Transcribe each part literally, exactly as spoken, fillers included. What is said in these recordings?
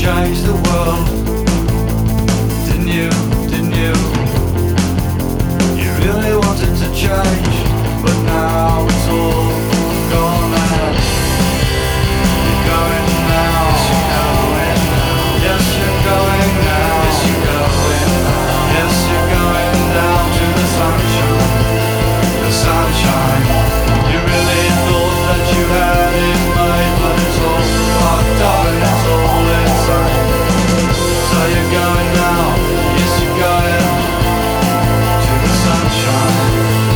change the world. Didn't you, didn't you? You really wanted to change, but now it's all gone ahead. You're going now. Yes, you're going now. Yes, you're going now. Yes, you're going down to the sunshine. The sunshine. You really thought that you had it made, but it's all fucked up and it's all inside. So you're going now. Yes, you're going to the sunshine.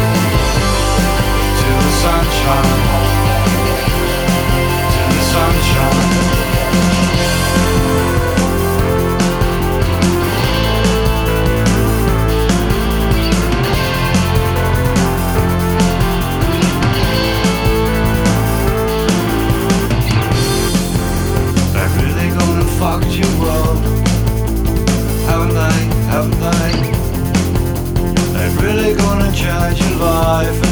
To the sunshine. To the sunshine. Fucked your world, haven't they, haven't they? They're really gonna change your life.